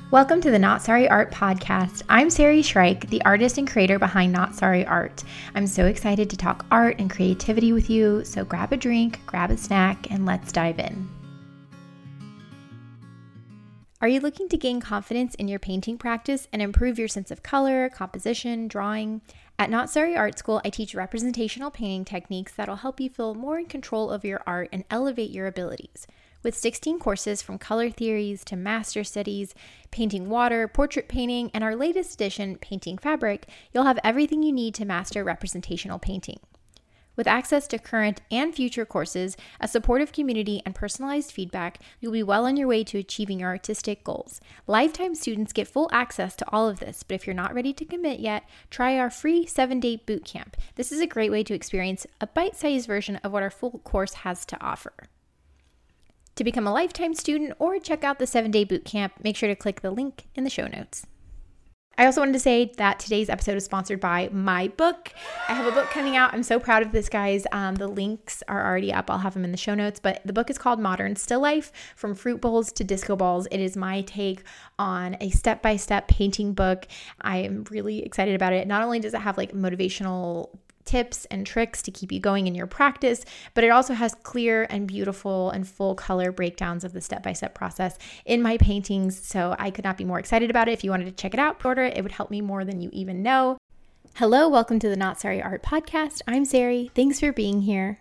Welcome to the Not Sorry Art Podcast. I'm Sari Shrike, the artist and creator behind Not Sorry Art. I'm so excited to talk art and creativity with you, so grab a drink, grab a snack, and let's dive in. Are you looking to gain confidence in your painting practice and improve your sense of color, composition, drawing? At Not Sorry Art School, I teach representational painting techniques that'll help you feel more in control of your art and elevate your abilities. With 16 courses from color theories to master studies, painting water, portrait painting, and our latest edition, painting fabric, you'll have everything you need to master representational painting. With access to current and future courses, a supportive community, and personalized feedback, you'll be well on your way to achieving your artistic goals. Lifetime students get full access to all of this, but if you're not ready to commit yet, try our free 7-day boot camp. This is a great way to experience a bite-sized version of what our full course has to offer. To become a lifetime student or check out the 7-day boot camp, make sure to click the link in the show notes. I also wanted to say that today's episode is sponsored by my book. I have a book coming out. I'm so proud of this, guys. The links are already up. I'll have them in the show notes. But the book is called Modern Still Life, From Fruit Bowls to Disco Balls. It is my take on a step-by-step painting book. I am really excited about it. Not only does it have like motivational tips and tricks to keep you going in your practice, but it also has clear and beautiful and full color breakdowns of the step-by-step process in my paintings. So I could not be more excited about it. If you wanted to check it out, order it. It would help me more than you even know. Hello, welcome to the Not Sorry Art Podcast. I'm Sari. Thanks for being here.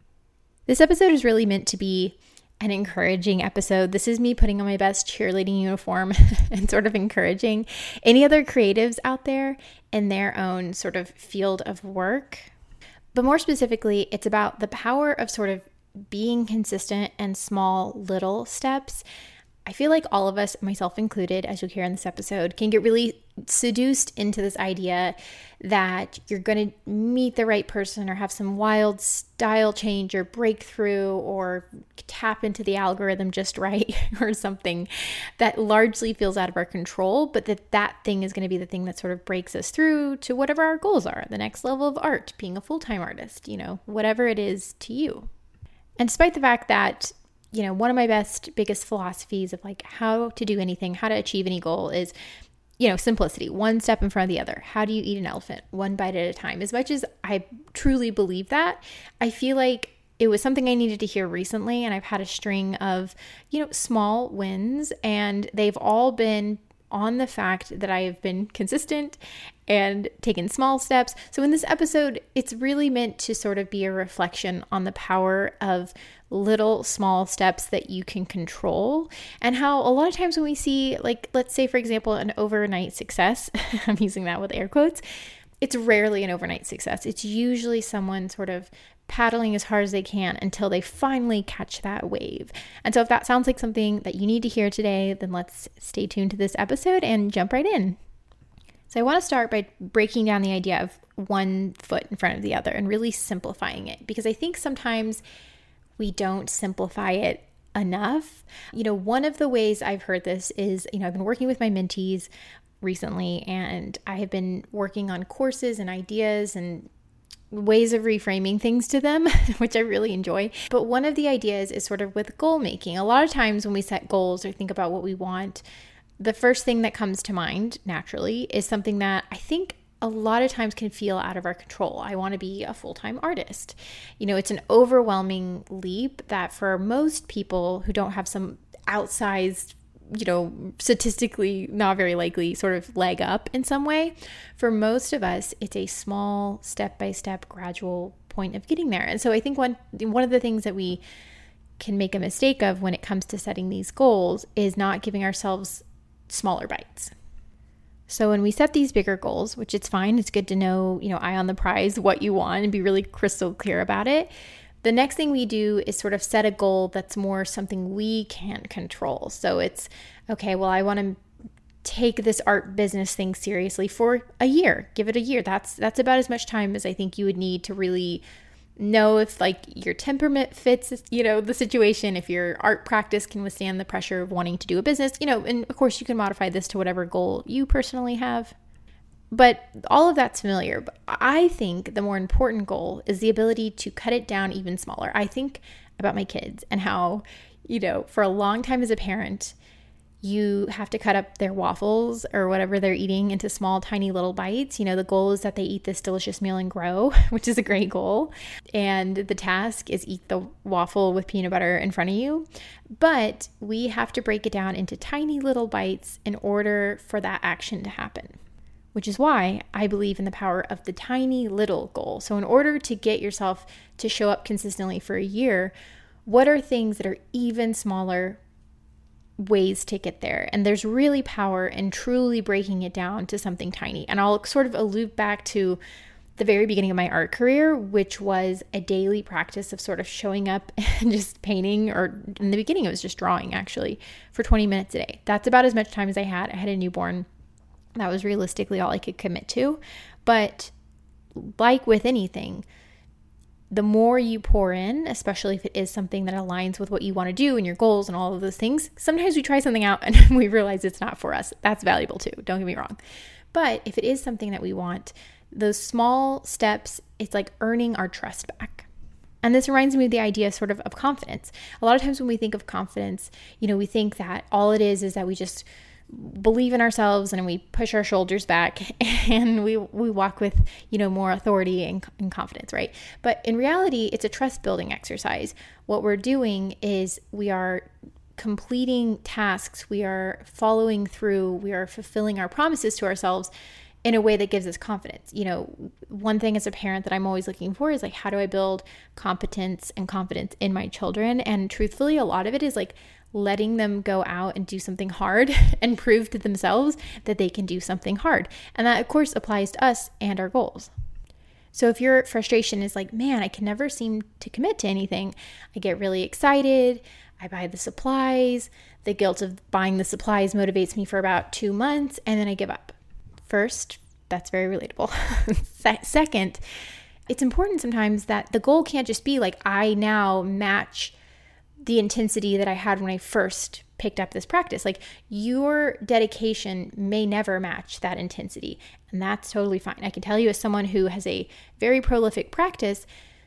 This episode is really meant to be an encouraging episode. This is me putting on my best cheerleading uniform and sort of encouraging any other creatives out there in their own sort of field of work. But more specifically, it's about the power of sort of being consistent and small little steps. I feel like all of us, myself included, as you'll hear in this episode, can get really seduced into this idea that you're going to meet the right person or have some wild style change or breakthrough or tap into the algorithm just right or something that largely feels out of our control, but that thing is going to be the thing that sort of breaks us through to whatever our goals are, the next level of art, being a full-time artist, whatever it is to you. And despite the fact that one of my biggest philosophies of like how to do anything, how to achieve any goal is, simplicity, one step in front of the other. How do you eat an elephant? One bite at a time. As much as I truly believe that, I feel like it was something I needed to hear recently. And I've had a string of, small wins, and they've all been on the fact that I have been consistent and taken small steps. So in this episode, it's really meant to sort of be a reflection on the power of little small steps that you can control, and how a lot of times when we see, like, let's say, for example, an overnight success, I'm using that with air quotes, it's rarely an overnight success. It's usually someone sort of paddling as hard as they can until they finally catch that wave. And so if that sounds like something that you need to hear today, then let's stay tuned to this episode and jump right in. So I want to start by breaking down the idea of one foot in front of the other and really simplifying it, because I think sometimes we don't simplify it enough. One of the ways I've heard this is, I've been working with my mentees recently, and I have been working on courses and ideas and ways of reframing things to them, which I really enjoy. But one of the ideas is sort of with goal making. A lot of times when we set goals or think about what we want, the first thing that comes to mind naturally is something that I think a lot of times can feel out of our control. I want to be a full-time artist. It's an overwhelming leap that for most people who don't have some outsized, statistically not very likely sort of leg up in some way, for most of us, it's a small step-by-step gradual point of getting there. And so I think one of the things that we can make a mistake of when it comes to setting these goals is not giving ourselves smaller bites. So when we set these bigger goals, which it's fine, it's good to know, eye on the prize, what you want, and be really crystal clear about it. The next thing we do is sort of set a goal that's more something we can't control. So it's, okay, well, I want to take this art business thing seriously for a year. Give it a year. That's about as much time as I think you would need to really know if like your temperament fits, the situation, if your art practice can withstand the pressure of wanting to do a business, and of course you can modify this to whatever goal you personally have. But all of that's familiar. But I think the more important goal is the ability to cut it down even smaller. I think about my kids and how, for a long time as a parent, You have to cut up their waffles or whatever they're eating into small, tiny little bites. The goal is that they eat this delicious meal and grow, which is a great goal. And the task is eat the waffle with peanut butter in front of you. But we have to break it down into tiny little bites in order for that action to happen, which is why I believe in the power of the tiny little goal. So in order to get yourself to show up consistently for a year, what are things that are even smaller ways to get there? And there's really power in truly breaking it down to something tiny. And I'll sort of allude back to the very beginning of my art career, which was a daily practice of sort of showing up and just painting, or in the beginning it was just drawing actually, for 20 minutes a day. That's about as much time as I had. I had a newborn. That was realistically all I could commit to. But like with anything, the more you pour in, especially if it is something that aligns with what you want to do and your goals and all of those things, sometimes we try something out and we realize it's not for us. That's valuable too, don't get me wrong. But if it is something that we want, those small steps, it's like earning our trust back. And this reminds me of the idea sort of confidence. A lot of times when we think of confidence, we think that all it is that we just believe in ourselves and we push our shoulders back and we walk with, more authority and confidence, right? But in reality, it's a trust building exercise. What we're doing is we are completing tasks, we are following through, we are fulfilling our promises to ourselves in a way that gives us confidence. One thing as a parent that I'm always looking for is like, how do I build competence and confidence in my children? And truthfully, a lot of it is like letting them go out and do something hard and prove to themselves that they can do something hard. And that, of course, applies to us and our goals. So if your frustration is like, man, I can never seem to commit to anything. I get really excited. I buy the supplies. The guilt of buying the supplies motivates me for about 2 months, and then I give up. First, that's very relatable. Second, it's important sometimes that the goal can't just be like, I now match the intensity that I had when I first picked up this practice. Like, your dedication may never match that intensity, and that's totally fine. I can tell you, as someone who has a very prolific practice,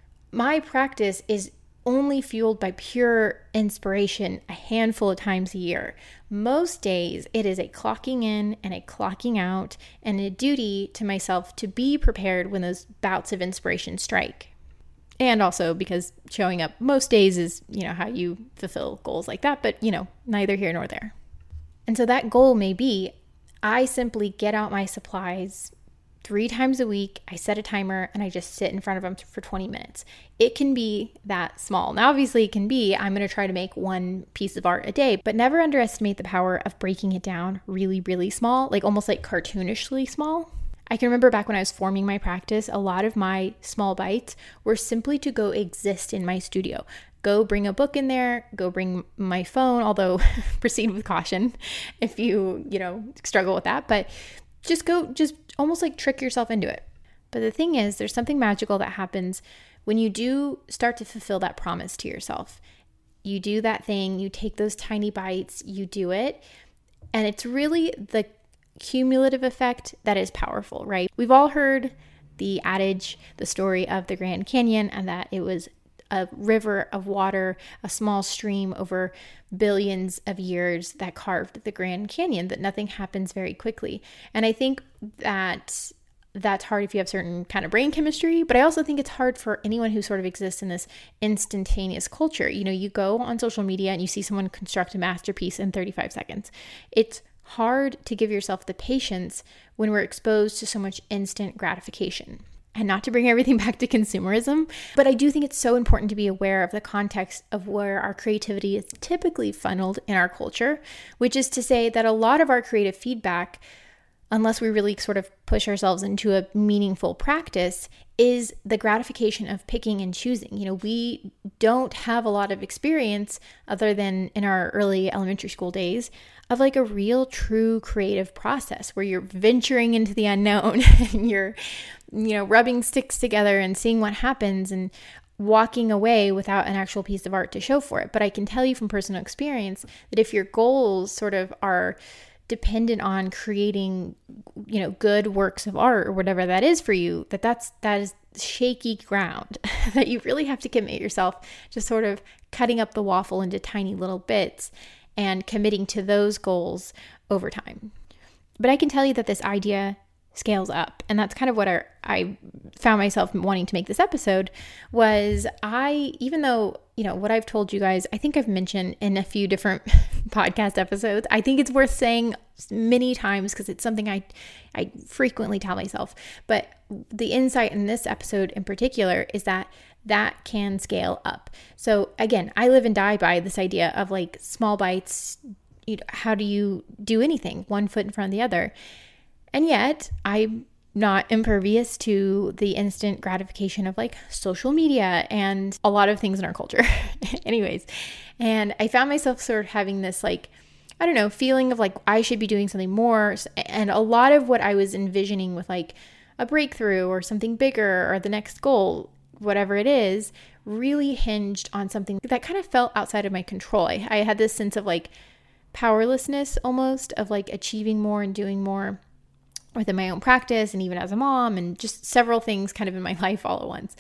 my practice is only fueled by pure inspiration a handful of times a year. Most days it is a clocking in and a clocking out and a duty to myself to be prepared when those bouts of inspiration strike. And also because showing up most days is, how you fulfill goals like that, but, neither here nor there. And so that goal may be, I simply get out my supplies 3 times a week, I set a timer, and I just sit in front of them for 20 minutes. It can be that small. Now, obviously, it can be, I'm going to try to make 1 piece of art a day, but never underestimate the power of breaking it down really, really small, like almost like cartoonishly small. I can remember back when I was forming my practice, a lot of my small bites were simply to go exist in my studio. Go bring a book in there, go bring my phone, although proceed with caution if you struggle with that. But just almost like trick yourself into it. But the thing is, there's something magical that happens when you do start to fulfill that promise to yourself. You do that thing, you take those tiny bites, you do it, and it's really the cumulative effect that is powerful, right? We've all heard the adage, the story of the Grand Canyon, and that it was a river of water, a small stream over billions of years that carved the Grand Canyon, that nothing happens very quickly. And I think that that's hard if you have certain kind of brain chemistry, but I also think it's hard for anyone who sort of exists in this instantaneous culture. You go on social media and you see someone construct a masterpiece in 35 seconds. It's hard to give yourself the patience when we're exposed to so much instant gratification. And not to bring everything back to consumerism, but I do think it's so important to be aware of the context of where our creativity is typically funneled in our culture, which is to say that a lot of our creative feedback, unless we really sort of push ourselves into a meaningful practice, is the gratification of picking and choosing. We don't have a lot of experience, other than in our early elementary school days, of like a real true creative process where you're venturing into the unknown and you're, rubbing sticks together and seeing what happens and walking away without an actual piece of art to show for it. But I can tell you from personal experience that if your goals sort of are dependent on creating, good works of art or whatever that is for you, that is shaky ground that you really have to commit yourself to sort of cutting up the waffle into tiny little bits and committing to those goals over time. But I can tell you that this idea scales up. And that's kind of what I found myself wanting to make this episode was even though, what I've told you guys, I think I've mentioned in a few different podcast episodes, I think it's worth saying many times because it's something I frequently tell myself. But the insight in this episode in particular is that can scale up. So again, I live and die by this idea of like small bites. How do you do anything? One foot in front of the other. And yet I'm not impervious to the instant gratification of like social media and a lot of things in our culture. Anyways, and I found myself sort of having this like, I don't know, feeling of like I should be doing something more. And a lot of what I was envisioning with like a breakthrough or something bigger or the next goal, whatever it is, really hinged on something that kind of felt outside of my control. I had this sense of like powerlessness almost of like achieving more and doing more within my own practice and even as a mom and just several things kind of in my life all at once.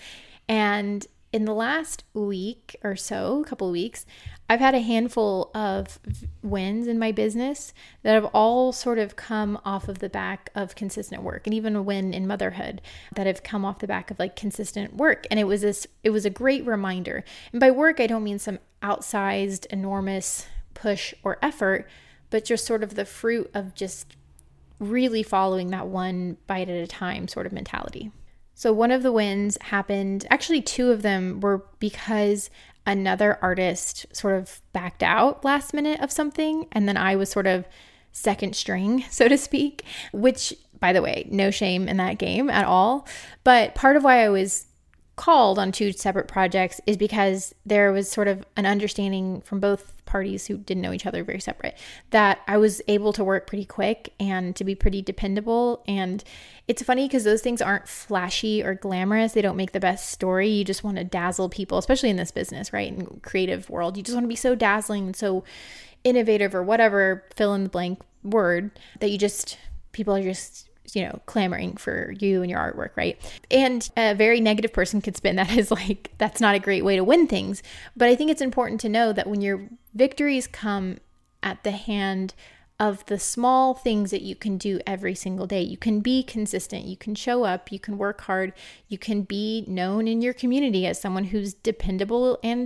And in the last week or so, a couple of weeks, I've had a handful of wins in my business that have all sort of come off of the back of consistent work, and even a win in motherhood that have come off the back of like consistent work. And it was a great reminder. And by work, I don't mean some outsized, enormous push or effort, but just sort of the fruit of just really following that one bite at a time sort of mentality. So one of the wins happened, actually two of them were because another artist sort of backed out last minute of something. And then I was sort of second string, so to speak, which by the way, no shame in that game at all. But part of why I was called on two separate projects is because there was sort of an understanding from both parties who didn't know each other, very separate, that I was able to work pretty quick and to be pretty dependable. And it's funny because those things aren't flashy or glamorous. They don't make the best story. You just want to dazzle people, especially in this business, right? In creative world, you just want to be so dazzling and so innovative or whatever, fill in the blank word, that people are just clamoring for you and your artwork, right? And a very negative person could spin that as like, that's not a great way to win things. But I think it's important to know that when your victories come at the hand of the small things that you can do every single day, you can be consistent, you can show up, you can work hard, you can be known in your community as someone who's dependable and,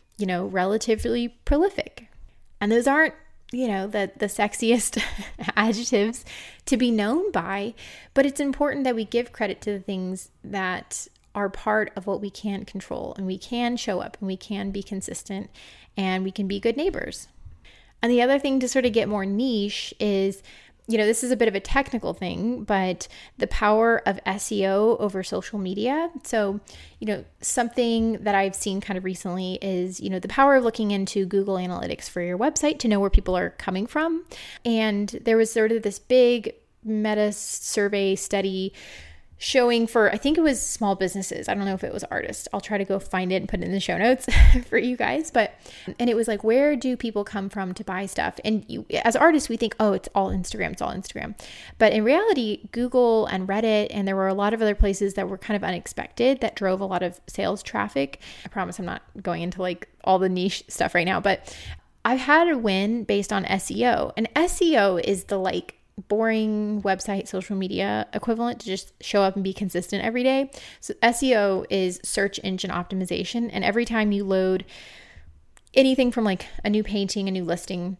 relatively prolific. And those aren't the sexiest adjectives to be known by, but it's important that we give credit to the things that are part of what we can control, and we can show up and we can be consistent and we can be good neighbors. And the other thing to sort of get more niche is, this is a bit of a technical thing, but the power of SEO over social media. So, something that I've seen kind of recently is, the power of looking into Google Analytics for your website to know where people are coming from. And there was sort of this big meta survey study showing for, I think it was small businesses. I don't know if it was artists. I'll try to go find it and put it in the show notes for you guys. And it was like, where do people come from to buy stuff? And as artists, we think, oh, it's all Instagram. But in reality, Google and Reddit, and there were a lot of other places that were kind of unexpected that drove a lot of sales traffic. I promise I'm not going into like all the niche stuff right now, but I've had a win based on SEO. And SEO is the like boring website social media equivalent to just show up and be consistent every day. So SEO is search engine optimization. And every time you load anything from like a new painting, a new listing,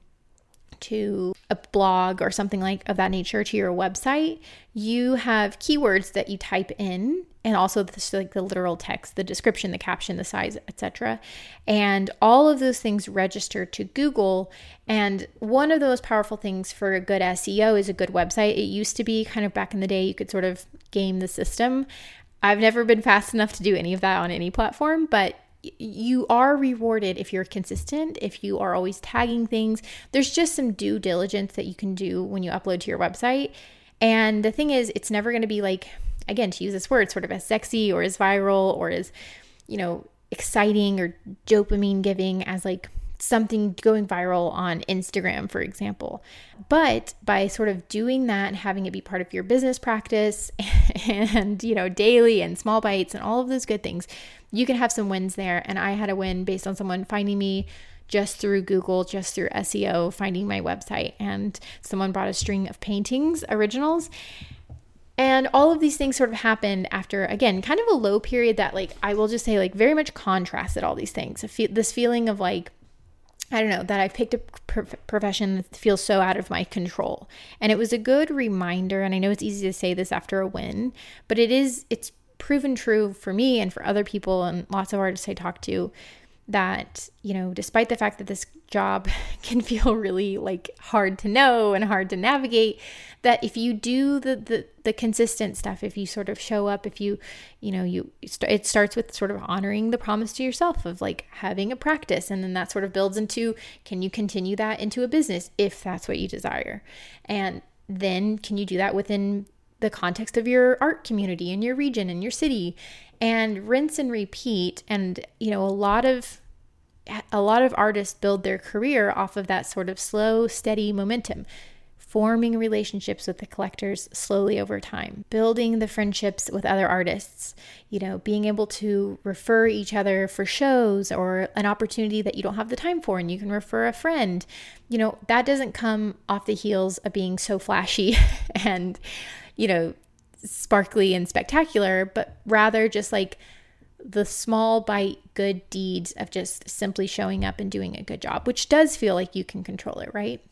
to a blog or something like of that nature to your website, you have keywords that you type in, and also like the literal text, the description, the caption, the size, etc. And all of those things register to Google. And one of those powerful things for a good SEO is a good website. It used to be kind of back in the day, you could sort of game the system. I've never been fast enough to do any of that on any platform, but you are rewarded if you're consistent, if you are always tagging things. There's just some due diligence that you can do when you upload to your website. And the thing is, it's never going to be like, again, to use this word, sort of as sexy or as viral or as, exciting or dopamine giving as like something going viral on Instagram, for example. But by sort of doing that and having it be part of your business practice and, daily and small bites and all of those good things, you can have some wins there. And I had a win based on someone finding me just through Google, just through SEO, finding my website, and someone brought a string of paintings, originals. And all of these things sort of happened after, again, kind of a low period that, like, I will just say, like, very much contrasted all these things. This feeling of, like, I don't know, that I've picked a profession that feels so out of my control. And it was a good reminder, and I know it's easy to say this after a win, but it's proven true for me and for other people and lots of artists I talk to, that, you know, despite the fact that this job can feel really like hard to know and hard to navigate, that if you do the consistent stuff, if you sort of show up, if it starts with sort of honoring the promise to yourself of like having a practice, and then that sort of builds into, can you continue that into a business if that's what you desire? And then can you do that within the context of your art community in your region, in your city, and rinse and repeat. And, you know, a lot of artists build their career off of that sort of slow, steady momentum, forming relationships with the collectors slowly over time, building the friendships with other artists, you know, being able to refer each other for shows or an opportunity that you don't have the time for and you can refer a friend. You know, that doesn't come off the heels of being so flashy and, you know, sparkly and spectacular, but rather just like the small bite good deeds of just simply showing up and doing a good job, which does feel like you can control it, right?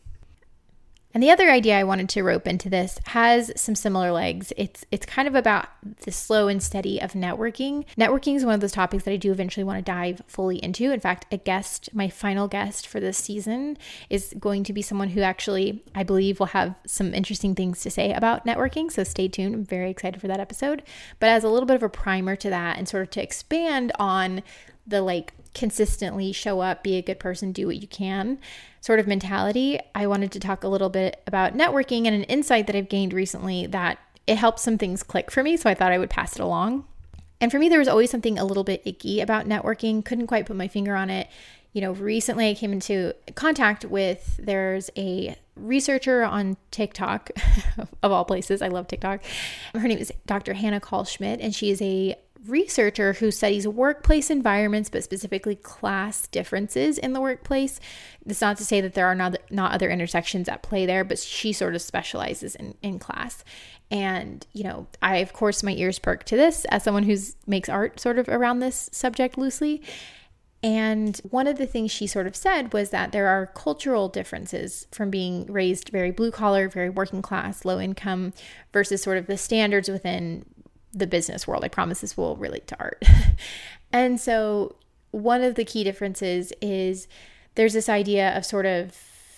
And the other idea I wanted to rope into this has some similar legs. It's kind of about the slow and steady of networking. Networking is one of those topics that I do eventually want to dive fully into. In fact, my final guest for this season is going to be someone who actually, I believe, will have some interesting things to say about networking. So stay tuned. I'm very excited for that episode. But as a little bit of a primer to that, and sort of to expand on the like consistently show up, be a good person, do what you can sort of mentality, I wanted to talk a little bit about networking and an insight that I've gained recently that it helps some things click for me. So I thought I would pass it along. And for me, there was always something a little bit icky about networking. Couldn't quite put my finger on it. You know, recently I came into contact with, there's a researcher on TikTok, of all places. I love TikTok. Her name is Dr. Hannah Call-Schmidt, and she is a researcher who studies workplace environments, but specifically class differences in the workplace. It's not to say that there are not other intersections at play there, but she sort of specializes in class. And, you know, I, of course, my ears perk to this as someone who makes art sort of around this subject loosely. And one of the things she sort of said was that there are cultural differences from being raised very blue collar, very working class, low income, versus sort of the standards within the business world. I promise this will relate to art. And so one of the key differences is there's this idea of sort of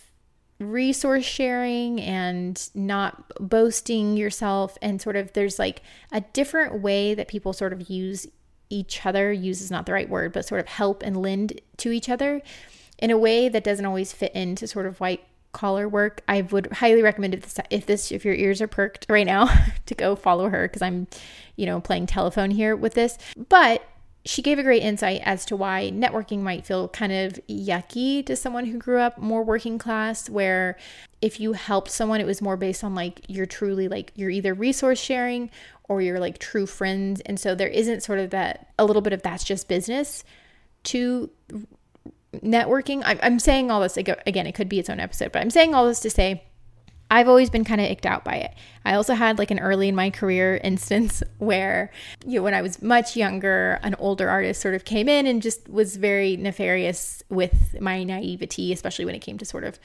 resource sharing and not boasting yourself, and sort of there's like a different way that people sort of use each other, use is not the right word, but sort of help and lend to each other in a way that doesn't always fit into sort of white collar work. I would highly recommend if your ears are perked right now to go follow her, because I'm, you know, playing telephone here with this. But she gave a great insight as to why networking might feel kind of yucky to someone who grew up more working class, where if you helped someone, it was more based on like you're truly like you're either resource sharing or you're like true friends. And so there isn't sort of that, a little bit of that's just business to networking. I'm saying all this, again, it could be its own episode, but I'm saying all this to say I've always been kind of icked out by it. I also had like an early in my career instance where, you know, when I was much younger, an older artist sort of came in and just was very nefarious with my naivety, especially when it came to sort of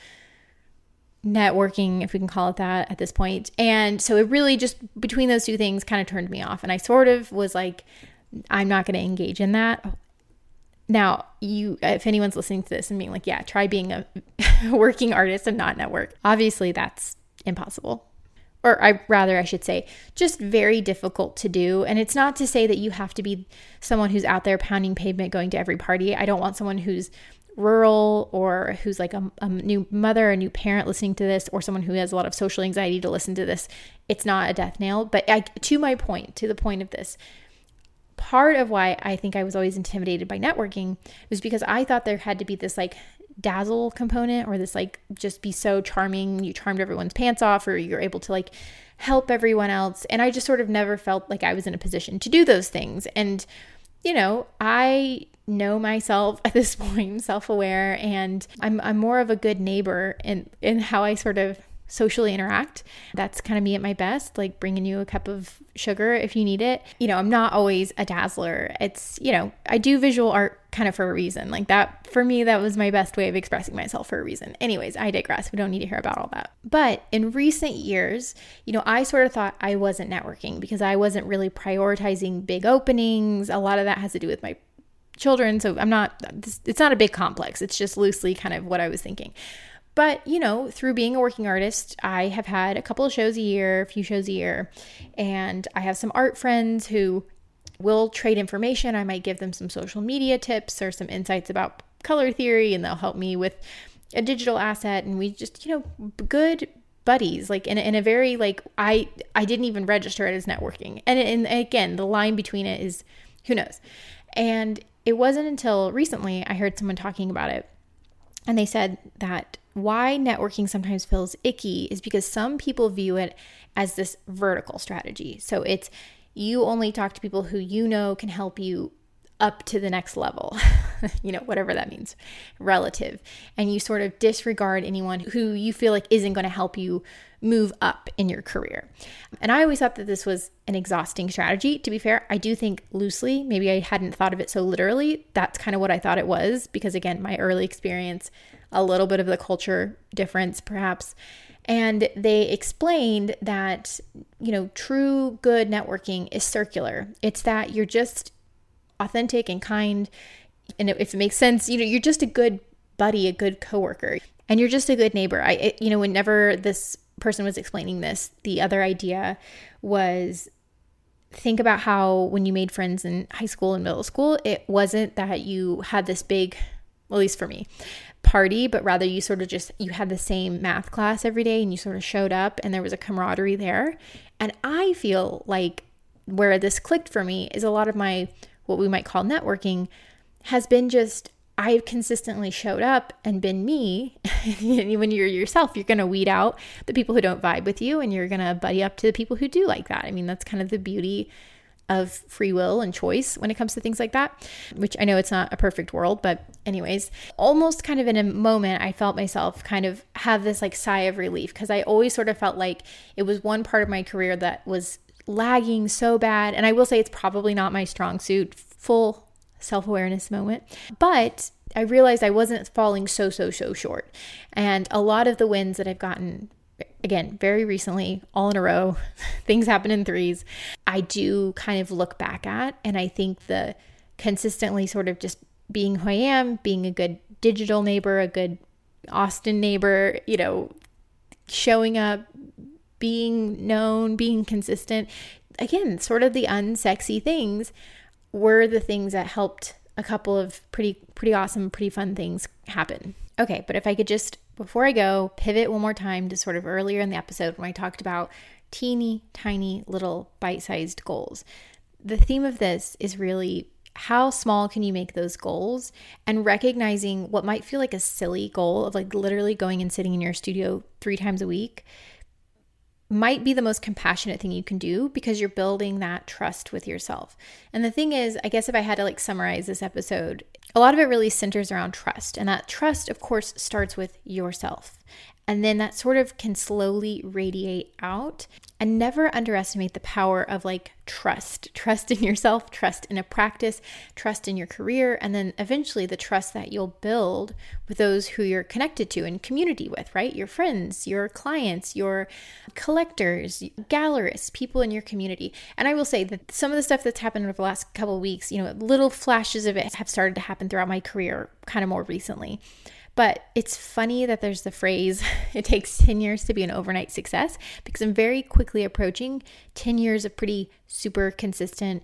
networking, if we can call it that at this point. And so it really just, between those two things, kind of turned me off. And I sort of was like, I'm not going to engage in that. Now, if anyone's listening to this and being like, yeah, try being a working artist and not network. Obviously, that's impossible. Or I should say, just very difficult to do. And it's not to say that you have to be someone who's out there pounding pavement, going to every party. I don't want someone who's rural or who's like a new mother, a new parent listening to this, or someone who has a lot of social anxiety to listen to this. It's not a death nail. But to the point of this, part of why I think I was always intimidated by networking was because I thought there had to be this like dazzle component, or this like just be so charming, you charmed everyone's pants off, or you're able to like help everyone else. And I just sort of never felt like I was in a position to do those things. And I know myself at this point, self-aware, and I'm more of a good neighbor in how I sort of socially interact. That's kind of me at my best, like bringing you a cup of sugar if you need it. I'm not always a dazzler. It's, I do visual art kind of for a reason. Like that, for me, that was my best way of expressing myself for a reason. Anyways, I digress. We don't need to hear about all that. But in recent years, I sort of thought I wasn't networking because I wasn't really prioritizing big openings. A lot of that has to do with my children. So it's not a big complex. It's just loosely kind of what I was thinking. But, through being a working artist, I have had a couple of shows a year, a few shows a year, and I have some art friends who will trade information. I might give them some social media tips or some insights about color theory, and they'll help me with a digital asset. And we just, good buddies, like in a very, like, I didn't even register it as networking. And again, the line between it is, who knows? And it wasn't until recently I heard someone talking about it, and they said that why networking sometimes feels icky is because some people view it as this vertical strategy. So it's you only talk to people who can help you up to the next level, whatever that means, relative. And you sort of disregard anyone who you feel like isn't going to help you move up in your career. And I always thought that this was an exhausting strategy. To be fair, I do think loosely, maybe I hadn't thought of it so literally. That's kind of what I thought it was because, again, my early experience, a little bit of the culture difference perhaps. And they explained that, true good networking is circular. It's that you're just authentic and kind. And if it makes sense, you're just a good buddy, a good coworker, and you're just a good neighbor. Whenever this person was explaining this, the other idea was think about how when you made friends in high school and middle school, it wasn't that you had this big, well, at least for me, party, but rather you sort of you had the same math class every day and you sort of showed up and there was a camaraderie there. And I feel like where this clicked for me is a lot of my, what we might call networking, has been just, I've consistently showed up and been me. When you're yourself, you're going to weed out the people who don't vibe with you and you're going to buddy up to the people who do like that. I mean, that's kind of the beauty of free will and choice when it comes to things like that, which I know it's not a perfect world, but anyways, almost kind of in a moment, I felt myself kind of have this like sigh of relief because I always sort of felt like it was one part of my career that was lagging so bad. And I will say it's probably not my strong suit, full self-awareness moment, but I realized I wasn't falling so short. And a lot of the wins that I've gotten, again, very recently, all in a row, things happen in threes, I do kind of look back at, and I think the consistently sort of just being who I am, being a good digital neighbor, a good Austin neighbor, showing up, being known, being consistent, again, sort of the unsexy things were the things that helped a couple of pretty awesome, pretty fun things happen. Okay, but if I could just, before I go, pivot one more time to sort of earlier in the episode when I talked about teeny tiny little bite-sized goals. The theme of this is really how small can you make those goals, and recognizing what might feel like a silly goal of like literally going and sitting in your studio 3 times a week might be the most compassionate thing you can do because you're building that trust with yourself. And the thing is, I guess if I had to like summarize this episode, a lot of it really centers around trust. And that trust, of course, starts with yourself. And then that sort of can slowly radiate out. And never underestimate the power of like trust in yourself, trust in a practice, trust in your career, and then eventually the trust that you'll build with those who you're connected to and community with, right? Your friends, your clients, your collectors, gallerists, people in your community. And I will say that some of the stuff that's happened over the last couple of weeks, little flashes of it have started to happen throughout my career kind of more recently. But it's funny that there's the phrase, it takes 10 years to be an overnight success, because I'm very quickly approaching 10 years of pretty super consistent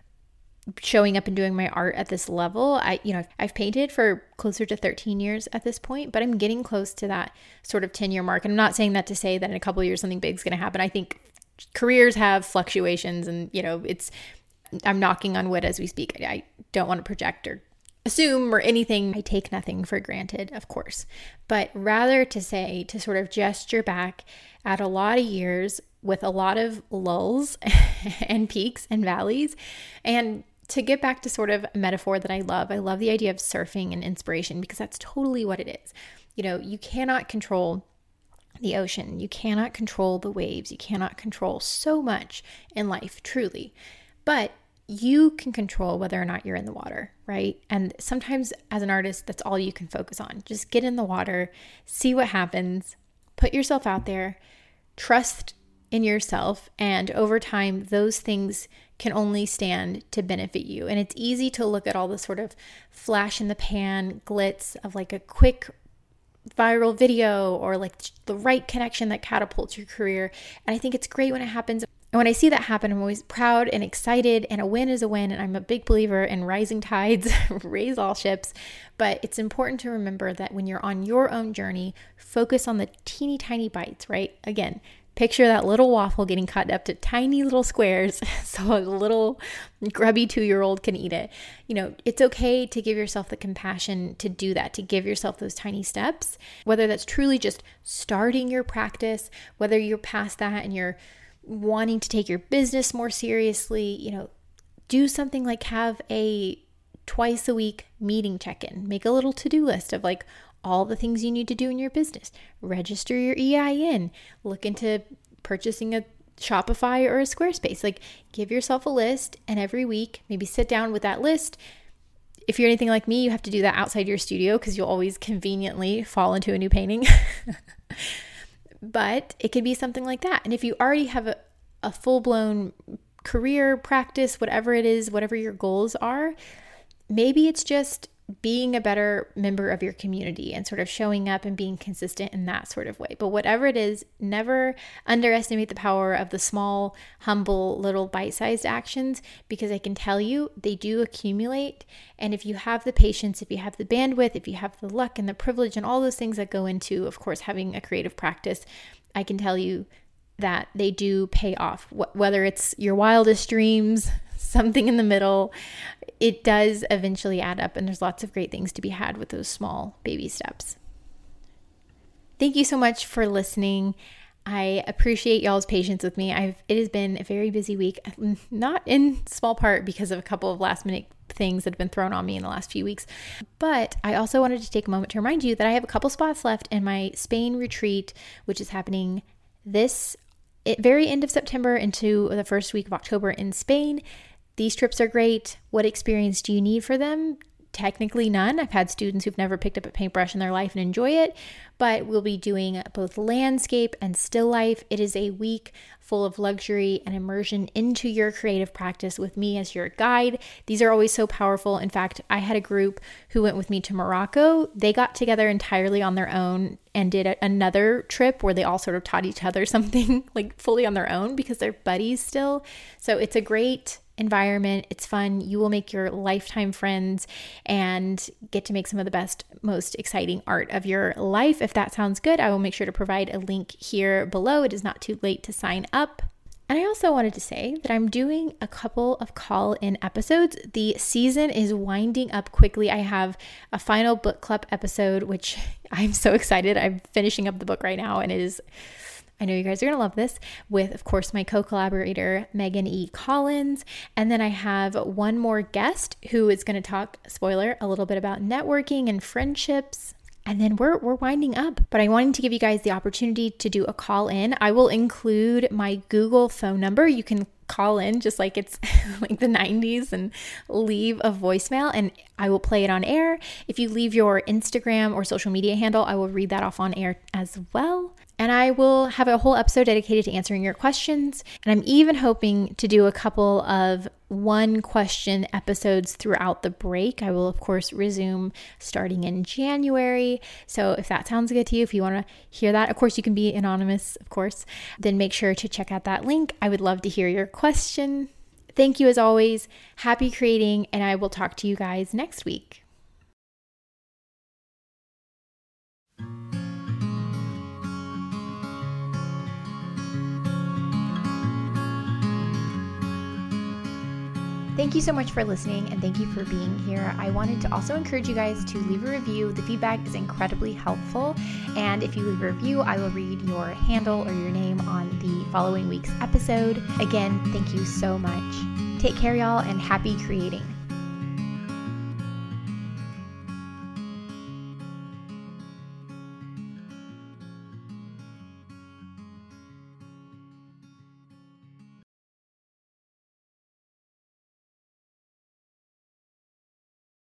showing up and doing my art at this level. I've painted for closer to 13 years at this point, but I'm getting close to that sort of 10-year mark. And I'm not saying that to say that in a couple of years something big is going to happen. I think careers have fluctuations and, I'm knocking on wood as we speak. I don't want to project or assume or anything. I take nothing for granted, of course, but rather to sort of gesture back at a lot of years with a lot of lulls and peaks and valleys. And, To get back to sort of a metaphor that I love the idea of surfing and inspiration, because that's totally what it is. You cannot control the ocean. You cannot control the waves. You cannot control so much in life, truly. But you can control whether or not you're in the water, right? And sometimes as an artist, that's all you can focus on. Just get in the water, see what happens, put yourself out there, trust in yourself, and over time, those things can only stand to benefit you. And it's easy to look at all the sort of flash in the pan glitz of like a quick viral video or like the right connection that catapults your career. And I think it's great when it happens. And when I see that happen, I'm always proud and excited, and a win is a win. And I'm a big believer in rising tides raise all ships. But it's important to remember that when you're on your own journey, focus on the teeny tiny bites, right? Again, picture that little waffle getting cut up to tiny little squares so a little grubby 2-year-old can eat it. It's okay to give yourself the compassion to do that, to give yourself those tiny steps, whether that's truly just starting your practice, whether you're past that and you're wanting to take your business more seriously. Do something like have a twice a week meeting check-in, make a little to-do list of like all the things you need to do in your business, register your EIN, look into purchasing a Shopify or a Squarespace. Like, give yourself a list, and every week maybe sit down with that list. If you're anything like me, you have to do that outside your studio because you'll always conveniently fall into a new painting. But it could be something like that. And if you already have a full-blown career practice, whatever it is, whatever your goals are, maybe it's just being a better member of your community and sort of showing up and being consistent in that sort of way. But whatever it is, never underestimate the power of the small, humble, little bite-sized actions, because I can tell you they do accumulate. And if you have the patience, if you have the bandwidth, if you have the luck and the privilege and all those things that go into, of course, having a creative practice, I can tell you that they do pay off. Whether it's your wildest dreams, something in the middle, it does eventually add up, and there's lots of great things to be had with those small baby steps. Thank you so much for listening. I appreciate y'all's patience with me. It has been a very busy week, not in small part because of a couple of last minute things that have been thrown on me in the last few weeks. But I also wanted to take a moment to remind you that I have a couple spots left in my Spain retreat, which is happening this very end of September into the first week of October in Spain. These trips are great. What experience do you need for them? Technically none. I've had students who've never picked up a paintbrush in their life and enjoy it, but we'll be doing both landscape and still life. It is a week full of luxury and immersion into your creative practice with me as your guide. These are always so powerful. In fact, I had a group who went with me to Morocco. They got together entirely on their own and did another trip where they all sort of taught each other something like fully on their own because they're buddies still. So it's a great environment. It's fun. You will make your lifetime friends and get to make some of the best, most exciting art of your life. If that sounds good, I will make sure to provide a link here below. It is not too late to sign up. And I also wanted to say that I'm doing a couple of call-in episodes. The season is winding up quickly. I have a final book club episode, which I'm so excited. I'm finishing up the book right now, and it is, I know you guys are going to love this, with, of course, my co-collaborator, Megan E. Collins. And then I have one more guest who is going to talk, spoiler, a little bit about networking and friendships. And then we're winding up, but I wanted to give you guys the opportunity to do a call in. I will include my Google phone number. You can call in just like it's like the 90s and leave a voicemail, and I will play it on air. If you leave your Instagram or social media handle, I will read that off on air as well. And I will have a whole episode dedicated to answering your questions. And I'm even hoping to do a couple of one question episodes throughout the break. I will, of course, resume starting in January. So if that sounds good to you, if you want to hear that, of course, you can be anonymous, of course, then make sure to check out that link. I would love to hear your question. Thank you as always. Happy creating, and I will talk to you guys next week. Thank you so much for listening, and thank you for being here. I wanted to also encourage you guys to leave a review. The feedback is incredibly helpful, and if you leave a review, I will read your handle or your name on the following week's episode. Again, thank you so much. Take care, y'all, and happy creating.